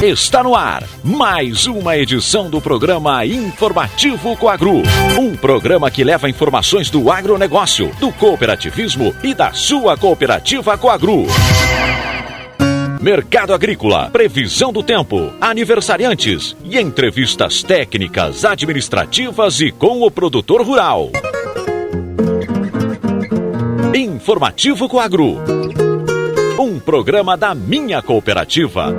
Está no ar mais uma edição do programa Informativo Coagro. Um programa que leva informações do agronegócio, do cooperativismo e da sua cooperativa Coagro. Mercado agrícola, previsão do tempo, aniversariantes e entrevistas técnicas, administrativas e com o produtor rural. Informativo Coagro. Um programa da minha cooperativa.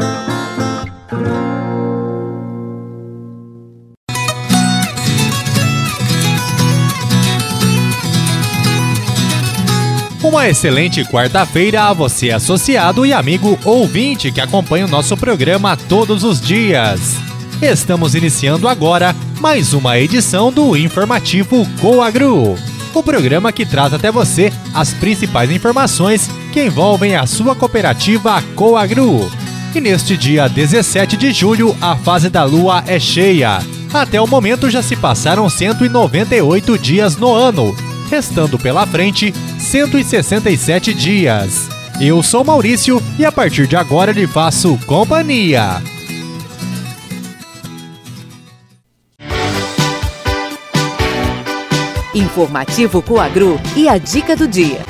Uma excelente quarta-feira a você, associado e amigo ouvinte que acompanha o nosso programa todos os dias. Estamos iniciando agora mais uma edição do Informativo Coagro, o programa que traz até você as principais informações que envolvem a sua cooperativa Coagro. E neste dia 17 de julho, a fase da lua é cheia. Até o momento já se passaram 198 dias no ano, restando pela frente 167 dias. Eu sou Maurício e a partir de agora lhe faço companhia. Informativo Coagro e a dica do dia.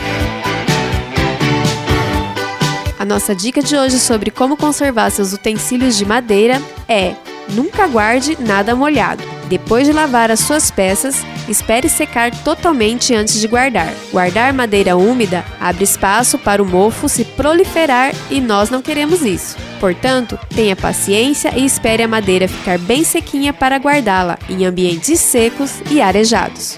A nossa dica de hoje sobre como conservar seus utensílios de madeira é: nunca guarde nada molhado. Depois de lavar as suas peças, espere secar totalmente antes de guardar. Guardar madeira úmida abre espaço para o mofo se proliferar e nós não queremos isso. Portanto, tenha paciência e espere a madeira ficar bem sequinha para guardá-la em ambientes secos e arejados.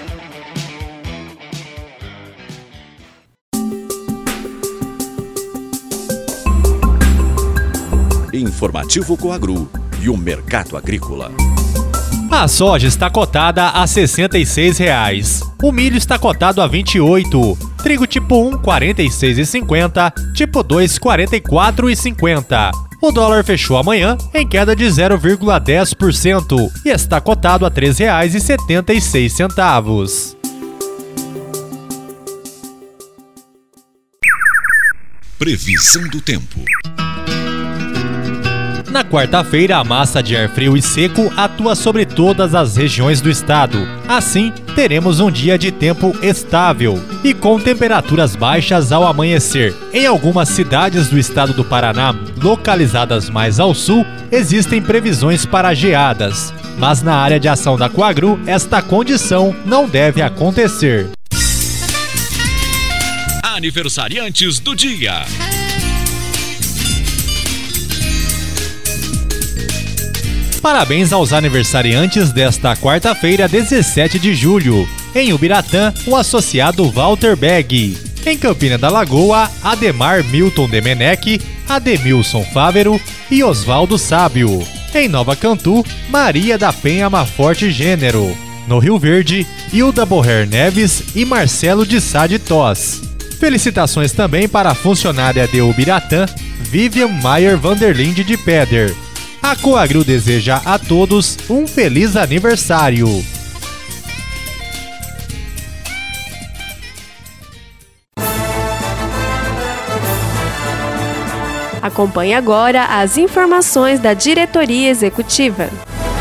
Informativo Coagro e o mercado agrícola. A soja está cotada a R$ 66,00. O milho está cotado a R$ 28. Trigo tipo 1, R$ 46,50. Tipo 2, R$ 44,50. O dólar fechou amanhã em queda de 0,10% e está cotado a R$ 3,76. Previsão do tempo. Na quarta-feira, a massa de ar frio e seco atua sobre todas as regiões do estado. Assim, teremos um dia de tempo estável e com temperaturas baixas ao amanhecer. Em algumas cidades do estado do Paraná, localizadas mais ao sul, existem previsões para geadas. Mas na área de ação da Coagro, esta condição não deve acontecer. Aniversariantes do dia. Parabéns aos aniversariantes desta quarta-feira, 17 de julho. Em Ubiratã, o associado Walter Begg. Em Campina da Lagoa, Ademar Milton Demenec, Ademilson Fávero e Osvaldo Sábio. Em Nova Cantu, Maria da Penha Maforte Gênero. No Rio Verde, Hilda Borrer Neves e Marcelo de Sá de Toss. Felicitações também para a funcionária de Ubiratã, Vivian Maier Vanderlinde de Peder. A Coagro deseja a todos um feliz aniversário. Acompanhe agora as informações da diretoria executiva.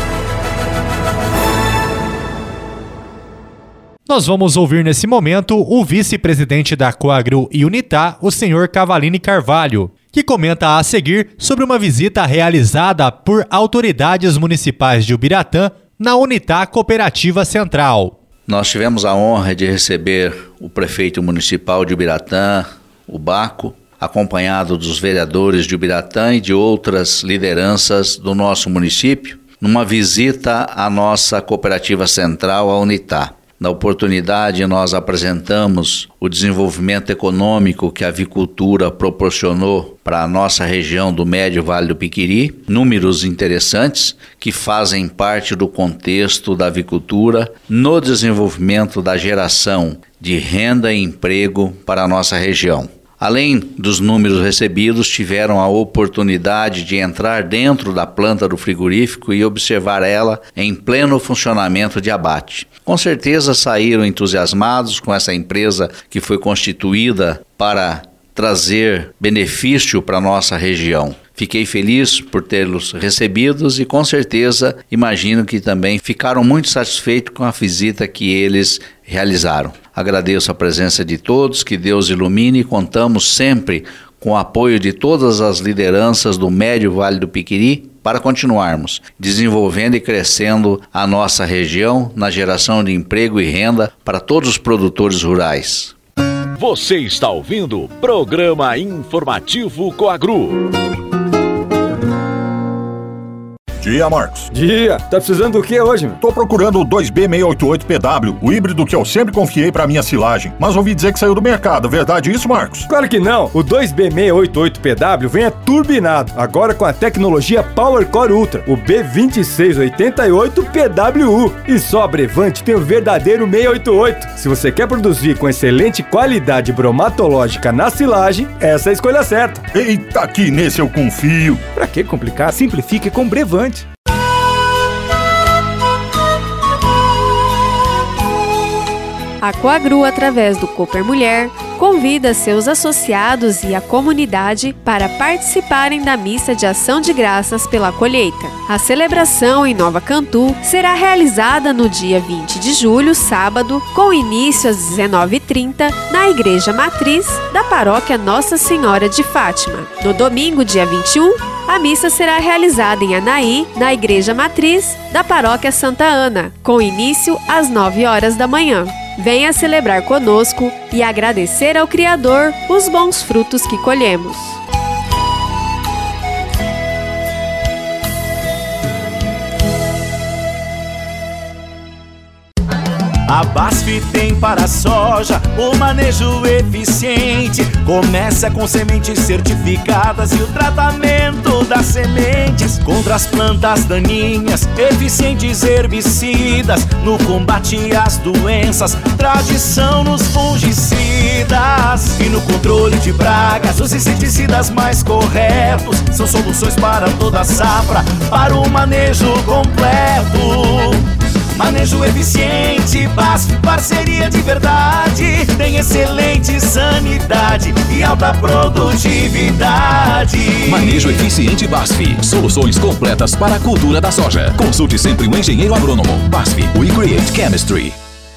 Nós vamos ouvir nesse momento o vice-presidente da Coagro e Unitá, o senhor Cavalini Carvalho, que comenta a seguir sobre uma visita realizada por autoridades municipais de Ubiratã na Unitá Cooperativa Central. Nós tivemos a honra de receber o prefeito municipal de Ubiratã, o Baco, acompanhado dos vereadores de Ubiratã e de outras lideranças do nosso município, numa visita à nossa Cooperativa Central, a Unitá. Na oportunidade, nós apresentamos o desenvolvimento econômico que a avicultura proporcionou para a nossa região do Médio Vale do Piquiri, números interessantes que fazem parte do contexto da avicultura no desenvolvimento da geração de renda e emprego para a nossa região. Além dos números recebidos, tiveram a oportunidade de entrar dentro da planta do frigorífico e observar ela em pleno funcionamento de abate. Com certeza saíram entusiasmados com essa empresa que foi constituída para trazer benefício para a nossa região. Fiquei feliz por tê-los recebidos e com certeza imagino que também ficaram muito satisfeitos com a visita que eles realizaram. Agradeço a presença de todos, que Deus ilumine e contamos sempre com o apoio de todas as lideranças do Médio Vale do Piquiri para continuarmos desenvolvendo e crescendo a nossa região na geração de emprego e renda para todos os produtores rurais. Você está ouvindo o Programa Informativo Coagru. Dia, Marcos. Dia. Tá precisando do que hoje, meu? Tô procurando o 2B688PW, o híbrido que eu sempre confiei pra minha silagem. Mas ouvi dizer que saiu do mercado. Verdade isso, Marcos? Claro que não. O 2B688PW vem turbinado, agora com a tecnologia PowerCore Ultra, o B2688PWU. E só a Brevante tem o verdadeiro 688. Se você quer produzir com excelente qualidade bromatológica na silagem, essa é a escolha certa. Eita, aqui nesse eu confio. Pra que complicar? Simplifique com Brevante. A Coagru, através do Cooper Mulher, convida seus associados e a comunidade para participarem da missa de ação de graças pela colheita. A celebração em Nova Cantu será realizada no dia 20 de julho, sábado, com início às 19h30, na Igreja Matriz da Paróquia Nossa Senhora de Fátima. No domingo, dia 21, a missa será realizada em Anaí, na Igreja Matriz da Paróquia Santa Ana, com início às 9 horas da manhã. Venha celebrar conosco e agradecer ao Criador os bons frutos que colhemos. A BASF tem para a soja o manejo eficiente. Começa com sementes certificadas e o tratamento das sementes contra as plantas daninhas, eficientes herbicidas no combate às doenças, tradição nos fungicidas e no controle de pragas. Os inseticidas mais corretos são soluções para toda a safra, para o manejo completo. Manejo eficiente, BASF, parceria de verdade. Tem excelente sanidade e alta produtividade. Manejo eficiente BASF. Soluções completas para a cultura da soja. Consulte sempre o engenheiro agrônomo. BASF, we create chemistry.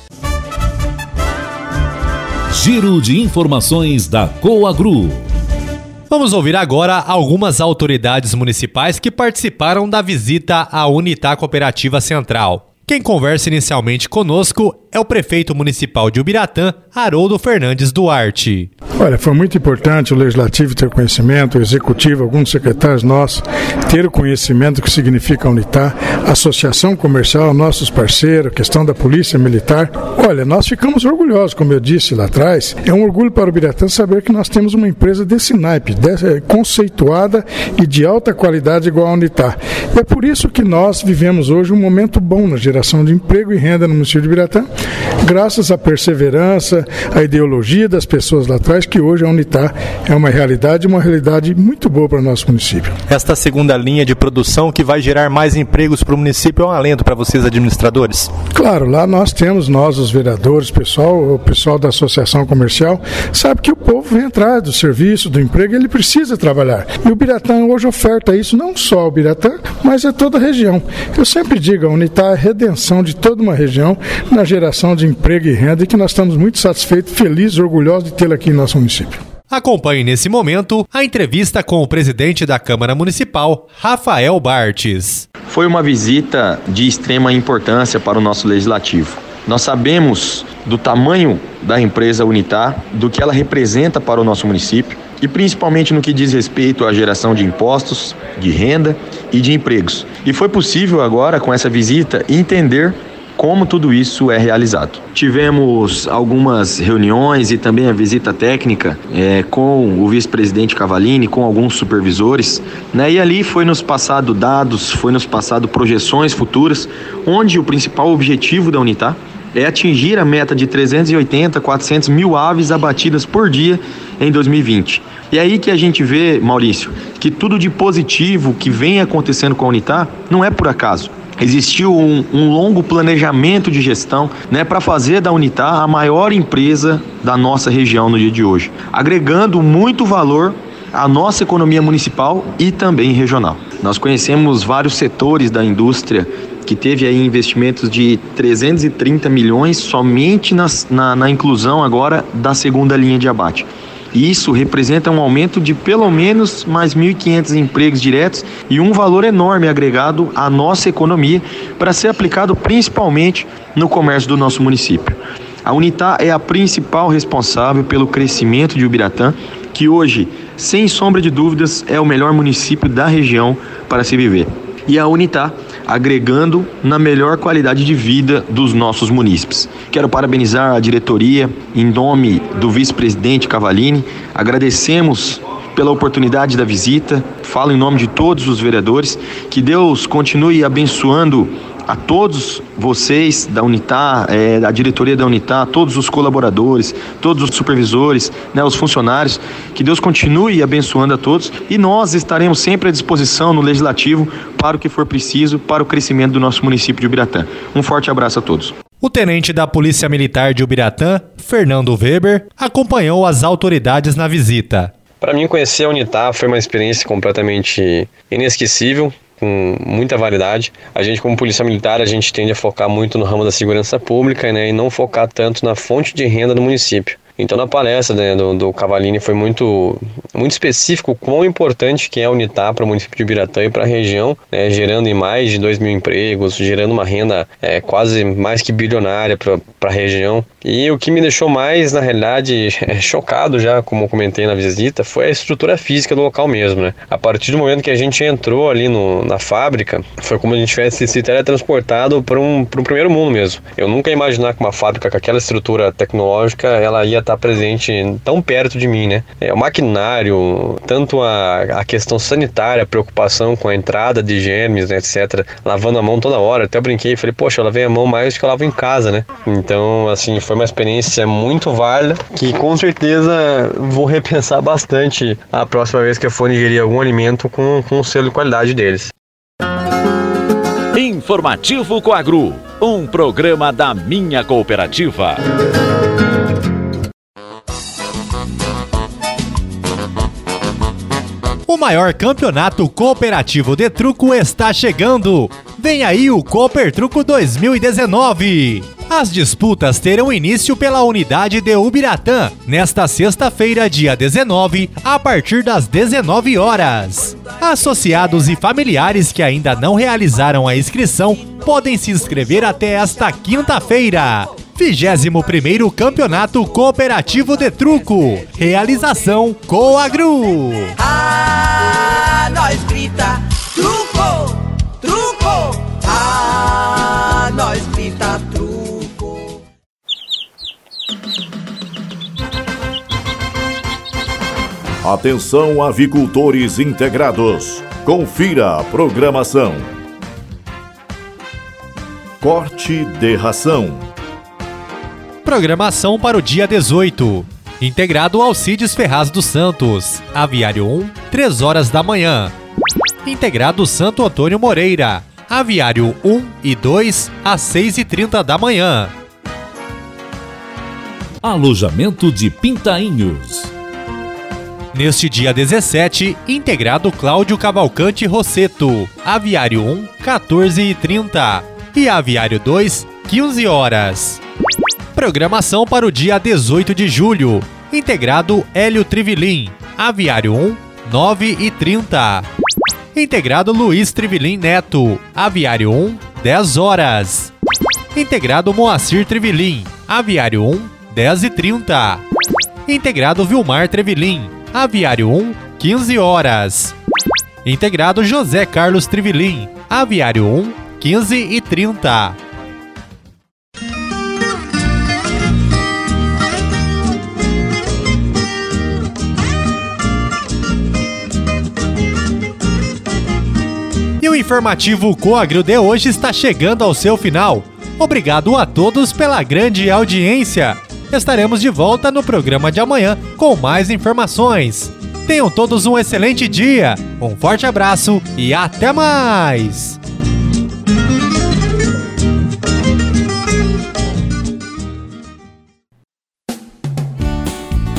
Giro de informações da Coagru. Vamos ouvir agora algumas autoridades municipais que participaram da visita à Unitá Cooperativa Central. Quem conversa inicialmente conosco é o prefeito municipal de Ubiratã, Haroldo Fernandes Duarte. Olha, foi muito importante o Legislativo ter conhecimento, o Executivo, alguns secretários nossos, ter o conhecimento do que significa a Unitá, Associação Comercial, nossos parceiros, questão da Polícia Militar. Olha, nós ficamos orgulhosos, como eu disse lá atrás, é um orgulho para o Ubiratã saber que nós temos uma empresa desse naipe, conceituada e de alta qualidade igual a Unitá. É por isso que nós vivemos hoje um momento bom na geração de emprego e renda no município de Ubiratã, graças à perseverança, à ideologia das pessoas lá atrás, que hoje a Unitá é uma realidade muito boa para o nosso município. Esta segunda linha de produção que vai gerar mais empregos para o município é um alento para vocês, administradores? Claro, lá nós temos, os vereadores, o pessoal da Associação Comercial, sabe que o povo vem atrás do serviço, do emprego, ele precisa trabalhar. E o Ubiratã hoje oferta isso, não só ao Ubiratã, mas a toda a região. Eu sempre digo, a Unitá é a redenção de toda uma região na geração de emprego e renda, e que nós estamos muito satisfeitos, felizes, orgulhosos de tê-la aqui em nosso município. Acompanhe nesse momento a entrevista com o presidente da Câmara Municipal, Rafael Bartes. Foi uma visita de extrema importância para o nosso Legislativo. Nós sabemos do tamanho da empresa Unitá, do que ela representa para o nosso município e principalmente no que diz respeito à geração de impostos, de renda e de empregos. E foi possível agora, com essa visita, entender como tudo isso é realizado. Tivemos algumas reuniões e também a visita técnica com o vice-presidente Cavalini, com alguns supervisores, e ali foi nos passado dados, foi nos passado projeções futuras, onde o principal objetivo da Unitá é atingir a meta de 380, 400 mil aves abatidas por dia em 2020. E é aí que a gente vê, Maurício, que tudo de positivo que vem acontecendo com a Unitá não é por acaso. existiu um longo planejamento de gestão, né, para fazer da Unitar a maior empresa da nossa região no dia de hoje, agregando muito valor à nossa economia municipal e também regional. Nós conhecemos vários setores da indústria que teve aí investimentos de 330 milhões somente na inclusão agora da segunda linha de abate. Isso representa um aumento de pelo menos mais 1.500 empregos diretos e um valor enorme agregado à nossa economia para ser aplicado principalmente no comércio do nosso município. A Unitar é a principal responsável pelo crescimento de Ubiratã, que hoje, sem sombra de dúvidas, é o melhor município da região para se viver. E a Unitar agregando na melhor qualidade de vida dos nossos munícipes. Quero parabenizar a diretoria em nome do vice-presidente Cavallini. Agradecemos pela oportunidade da visita. Falo em nome de todos os vereadores. Que Deus continue abençoando a todos vocês da Unitar, da diretoria da Unitar, todos os colaboradores, todos os supervisores, né, os funcionários, que Deus continue abençoando a todos e nós estaremos sempre à disposição no Legislativo para o que for preciso, para o crescimento do nosso município de Ubiratã. Um forte abraço a todos. O tenente da Polícia Militar de Ubiratã, Fernando Weber, acompanhou as autoridades na visita. Para mim, conhecer a Unitar foi uma experiência completamente inesquecível, com muita validade. A gente, como polícia militar, a gente tende a focar muito no ramo da segurança pública, né, e não focar tanto na fonte de renda do município. Então, na palestra, né, do Cavallini foi muito específico o quão importante que é a Unitar para o município de Ubiratã e para a região, né, gerando em mais de 2.000 empregos, gerando uma renda quase mais que bilionária para a região. E o que me deixou mais, na realidade, chocado já, como eu comentei na visita, foi a estrutura física do local mesmo, né? A partir do momento que a gente entrou ali na fábrica, foi como a gente tivesse se teletransportado para um primeiro mundo mesmo. Eu nunca ia imaginar que uma fábrica com aquela estrutura tecnológica, ela ia estar presente tão perto de mim, né? O maquinário, tanto a questão sanitária, a preocupação com a entrada de germes, né, etc. Lavando a mão toda hora. Até eu brinquei e falei, poxa, eu lavei a mão mais do que eu lavo em casa, né? Então, assim, foi uma experiência muito válida que com certeza vou repensar bastante a próxima vez que eu for ingerir algum alimento com o selo de qualidade deles. Informativo Coagru, um programa da minha cooperativa. O maior campeonato cooperativo de truco está chegando. Vem aí o Cooper Truco 2019. As disputas terão início pela unidade de Ubiratã, nesta sexta-feira, dia 19, a partir das 19 horas. Associados e familiares que ainda não realizaram a inscrição podem se inscrever até esta quinta-feira. 21º Campeonato Cooperativo de Truco. Realização Coagru. Ah, nós grita truco, truco. Ah, nós grita truco. Atenção, avicultores integrados. Confira a programação. Corte de ração. Programação para o dia 18. Integrado Alcides Ferraz dos Santos. Aviário 1, 3 horas da manhã. Integrado Santo Antônio Moreira. Aviário 1 e 2, às 6h30 da manhã. Alojamento de Pintainhos. Neste dia 17, integrado Cláudio Cavalcante Rosseto. Aviário 1, 14h30. E Aviário 2, 15 horas. Programação para o dia 18 de julho. Integrado Hélio Trivilin. Aviário 1, 9h30. Integrado Luiz Trivilin Neto. Aviário 1, 10 horas. Integrado Moacir Trivilin. Aviário 1, 10h30. Integrado Vilmar Trivilin. Aviário 1, 15 horas. Integrado José Carlos Trivilin. Aviário 1, 15h30. E o informativo Coagru de hoje está chegando ao seu final. Obrigado a todos pela grande audiência. Estaremos de volta no programa de amanhã com mais informações. Tenham todos um excelente dia, um forte abraço e até mais!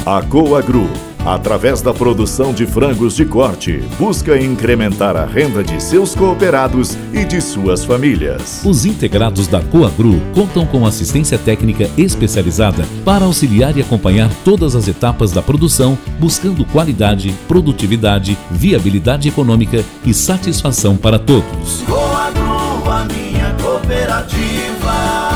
A Coagru, através da produção de frangos de corte, busca incrementar a renda de seus cooperados e de suas famílias. Os integrados da Coagru contam com assistência técnica especializada para auxiliar e acompanhar todas as etapas da produção, buscando qualidade, produtividade, viabilidade econômica e satisfação para todos. Coagru, a minha cooperativa.